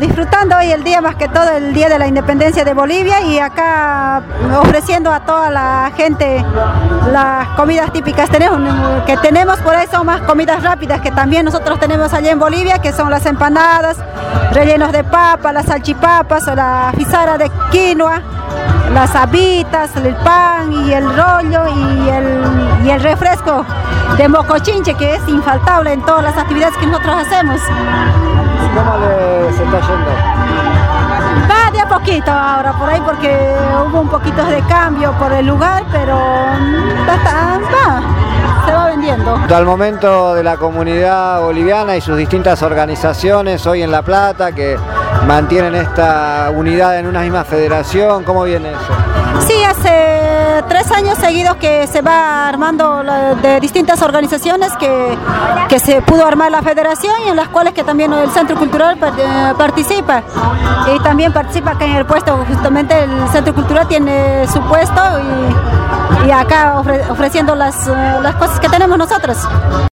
disfrutando hoy el día, más que todo el día de la independencia de Bolivia, y acá ofreciendo a toda la gente las comidas típicas que tenemos por ahí. Son más comidas rápidas que también nosotros tenemos allá en Bolivia, que son las empanadas, rellenos de papa, las salchipapas o la fizara de quinoa, las habitas, el pan y el rollo y el refresco de mocochinche, que es infaltable en todas las actividades que nosotros hacemos. ¿Cómo les está yendo? Va de a poquito ahora por ahí, porque hubo un poquito de cambio por el lugar, pero se va vendiendo. Al momento de la comunidad boliviana y sus distintas organizaciones hoy en La Plata que mantienen esta unidad en una misma federación, ¿cómo viene eso? Sí, hace 3 años seguidos que se va armando de distintas organizaciones que se pudo armar la federación, y en las cuales que también el Centro Cultural participa, y también participa acá en el puesto. Justamente el Centro Cultural tiene su puesto y acá ofreciendo las cosas que tenemos nosotros.